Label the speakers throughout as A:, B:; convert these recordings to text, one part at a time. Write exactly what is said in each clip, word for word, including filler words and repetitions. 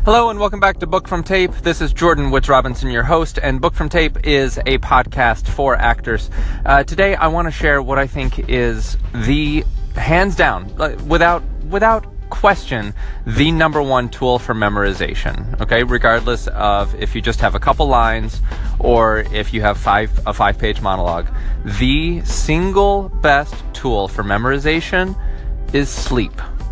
A: Hello and welcome back to Book from Tape. This is Jordan Woods Robinson, your host, and Book from Tape is a podcast for actors. Uh, today I want to share what I think is the, hands down, without without question, the number one tool for memorization, okay? Regardless of if you just have a couple lines or if you have five a five-page monologue. The single best tool for memorization is sleep.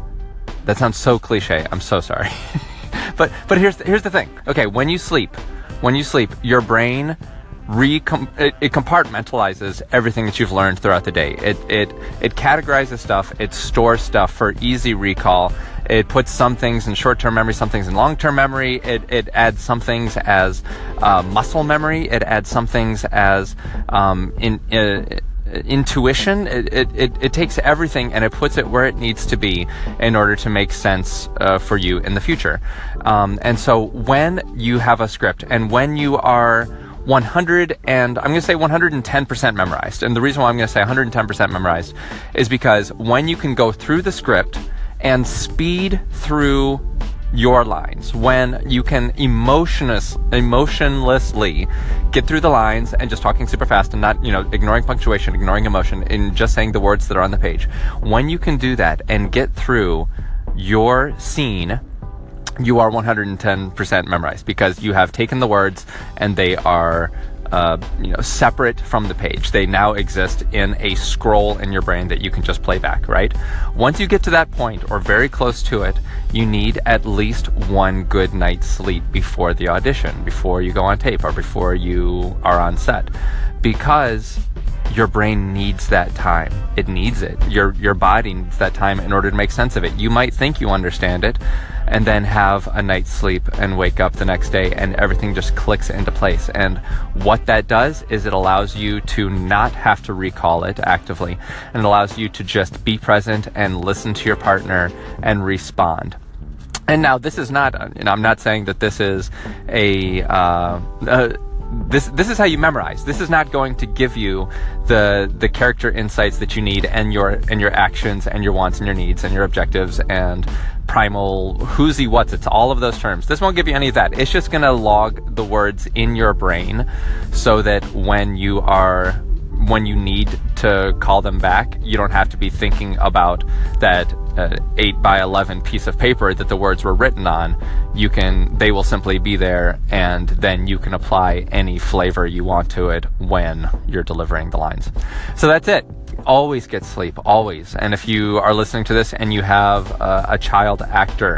A: That sounds so cliche. I'm so sorry. But but here's the, here's the thing. Okay, when you sleep, when you sleep, your brain recom- it, it compartmentalizes everything that you've learned throughout the day. It it it categorizes stuff. It stores stuff for easy recall. It puts some things in short-term memory, some things in long-term memory. It it adds some things as uh, muscle memory. It adds some things as um, in. Uh, intuition. It, it, it, it takes everything and it puts it where it needs to be in order to make sense uh, for you in the future. Um, and so when you have a script and when you are one hundred and I'm going to say one hundred ten percent memorized, and the reason why I'm going to say one hundred ten percent memorized is because when you can go through the script and speed through your lines, when you can emotionless, emotionlessly get through the lines and just talking super fast and not, you know, ignoring punctuation, ignoring emotion, and just saying the words that are on the page. When you can do that and get through your scene, you are one hundred ten percent memorized because you have taken the words and they are Uh, you know, separate from the page. They now exist in a scroll in your brain that you can just play back, right? Once you get to that point or very close to it, you need at least one good night's sleep before the audition, before you go on tape or before you are on set, because your brain needs that time. It needs it. Your your body needs that time in order to make sense of it. You might think you understand it and then have a night's sleep and wake up the next day and everything just clicks into place. And what that does is it allows you to not have to recall it actively, and it allows you to just be present and listen to your partner and respond. And now this is not, you know, I'm not saying that this is a, uh, uh This this is how you memorize. This is not going to give you the the character insights that you need and your and your actions and your wants and your needs and your objectives and primal who's he what's it's all of those terms. This won't give you any of that. It's just going to log the words in your brain so that when you are when you need to call them back, you don't have to be thinking about that uh, eight by eleven piece of paper that the words were written on. You can, they will simply be there, and then you can apply any flavor you want to it when you're delivering the lines. So that's it. Always get sleep, always. And if you are listening to this and you have a, a child actor,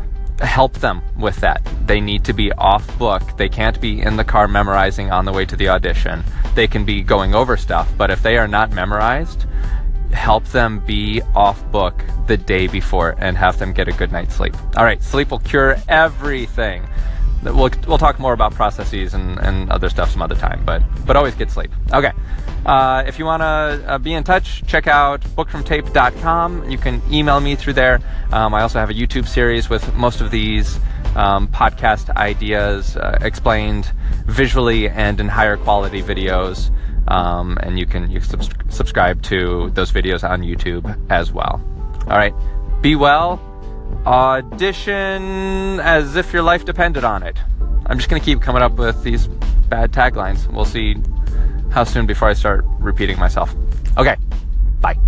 A: help them with that. They need to be off book. They can't be in the car memorizing on the way to the audition. They can be going over stuff, but if they are not memorized, help them be off book the day before and have them get a good night's sleep. All right, sleep will cure everything. We'll we'll talk more about processes and, and other stuff some other time, but but always get sleep. Okay. Uh, if you want to uh, be in touch, check out book from tape dot com. You can email me through there. Um, I also have a YouTube series with most of these um, podcast ideas uh, explained visually and in higher quality videos. Um, and you can you can subs- subscribe to those videos on YouTube as well. All right. Be well. Audition as if your life depended on it. I'm just going to keep coming up with these bad taglines. We'll see how soon before I start repeating myself. Okay, bye.